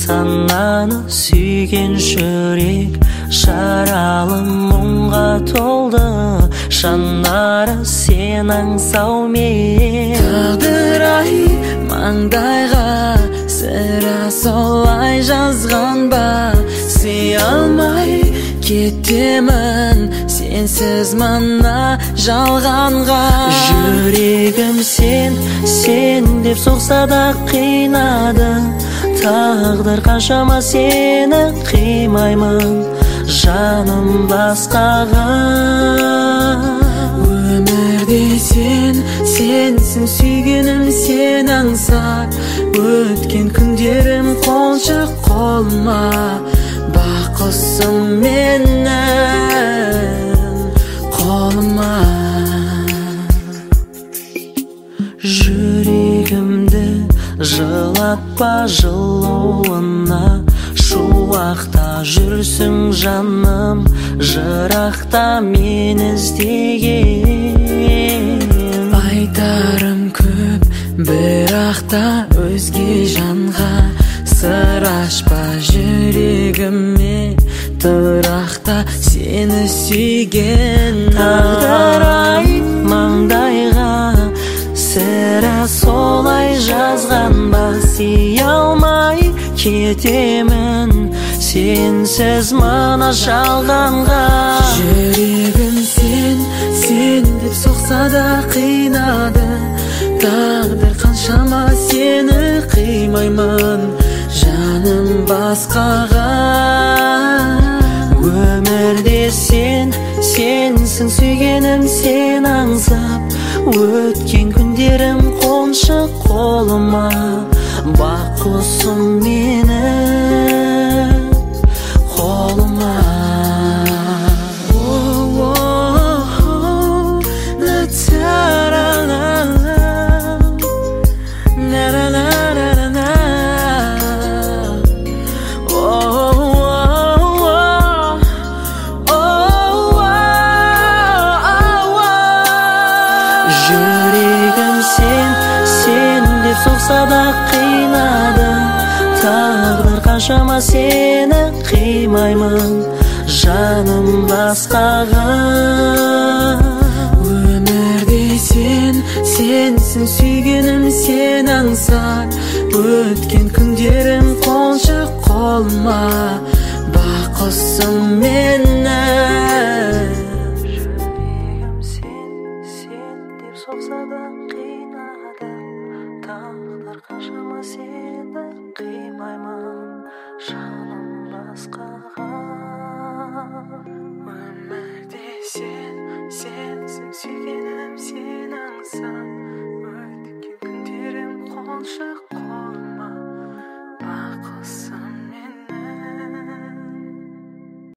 сананы сүйген жүрек жаралы мұңға толды, жанары сен аңсаумен. Тағдыр-ай маңдайға сірә солай жазған ба, сүй алмай кетемін сенсіз мына жалғанға. Жүрегім сен деп соқса да қинады, тағдыр қаншама сені қимаймын жаным басқаға. Өмірде сенсің сүйгенім, сен аңсап өткен күндерім қоншақ қолыма. Бақ құсым менің қолыма. Жүрегімді жылатпа жылуына, шуақта жүрсің жаным, жырақта мен іздеген. Айтарым көп, бірақта өзге жанға сыр ашпа жүрегіме, тұрақта сені сүйген. Тағдыр-ай маңдайға сірә солай жазған ба, сүй алмай кетемін сенсіз мына жалғанға. Жүрегім сен деп соқса да қинады, тағдыр қаншама сені қимаймын жаным басқаға. Өмірде сенсің сүйгенім, сен аңсап өткен күндерім қоншы қолыма. Бақ құсым менің қолыма. Жүрегім сен деп соқса да қинады, тағдыр қаншама сені қимаймын жаным басқаға. Өмірде сенсің сүйгенім, сен аңсап өткен күндерім қоншақ қолыма. Бақ құсым менің. Соқса да қинады, тағдыр қаншама сені қимаймын жаным басқаға. Өмірде сенсің сүйгенім, сен аңсап өткен күндерім қоншақ